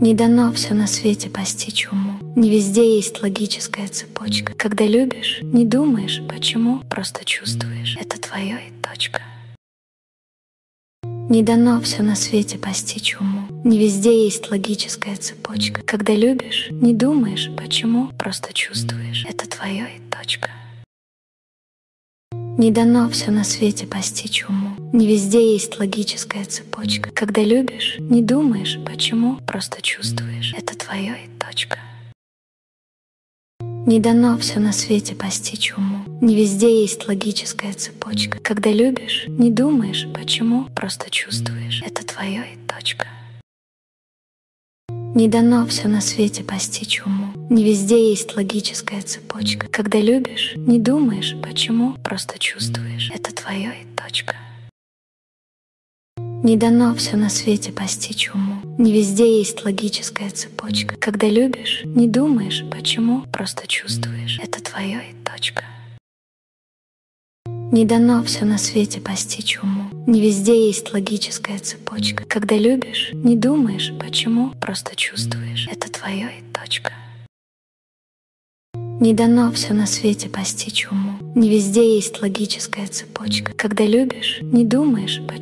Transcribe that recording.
Не дано все на свете постичь уму. Не везде есть логическая цепочка. Когда любишь, не думаешь, почему, просто чувствуешь. Это твое и точка. Не дано все на свете постичь уму. Не везде есть логическая цепочка. Когда любишь, не думаешь, почему, просто чувствуешь. Это твое и точка. Не дано все на свете постичь уму. Не везде есть логическая цепочка. Когда любишь, не думаешь, почему, просто чувствуешь. Это твое и точка. Не дано все на свете постичь уму. Не везде есть логическая цепочка. Когда любишь, не думаешь, почему, просто чувствуешь. Это твое и точка. Не дано все на свете постичь уму. Не везде есть логическая цепочка. Когда любишь, не думаешь, почему, просто чувствуешь. Это твое и точка. Не дано все на свете постичь уму. Не везде есть логическая цепочка. Когда любишь, не думаешь, почему, просто чувствуешь. Это твое и точка. Не дано все на свете постичь уму. Не везде есть логическая цепочка. Когда любишь, не думаешь, почему, просто чувствуешь. Это твое и точка. Не дано все на свете постичь уму. Не везде есть логическая цепочка. Когда любишь, не думаешь, почему.